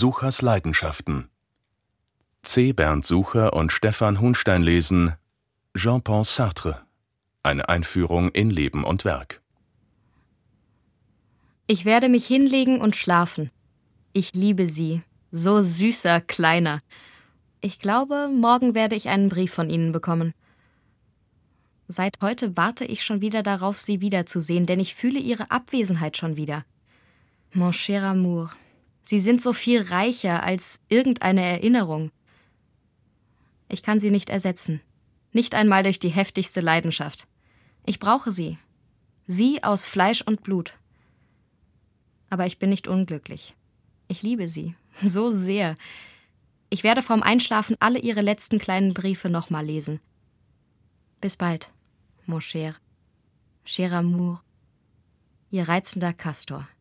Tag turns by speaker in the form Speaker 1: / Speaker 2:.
Speaker 1: Suchers Leidenschaften. C. Bernd Sucher und Stefan Hunstein lesen Jean-Paul Sartre. Eine Einführung in Leben und Werk.
Speaker 2: Ich werde mich hinlegen und schlafen. Ich liebe Sie. So süßer Kleiner. Ich glaube, morgen werde ich einen Brief von Ihnen bekommen. Seit heute warte ich schon wieder darauf, Sie wiederzusehen, denn ich fühle Ihre Abwesenheit schon wieder. Mon cher Amour, Sie sind so viel reicher als irgendeine Erinnerung. Ich kann Sie nicht ersetzen. Nicht einmal durch die heftigste Leidenschaft. Ich brauche Sie. Sie aus Fleisch und Blut. Aber ich bin nicht unglücklich. Ich liebe Sie. So sehr. Ich werde vorm Einschlafen alle Ihre letzten kleinen Briefe nochmal lesen. Bis bald, mon cher. Cher Amour. Ihr reizender Castor.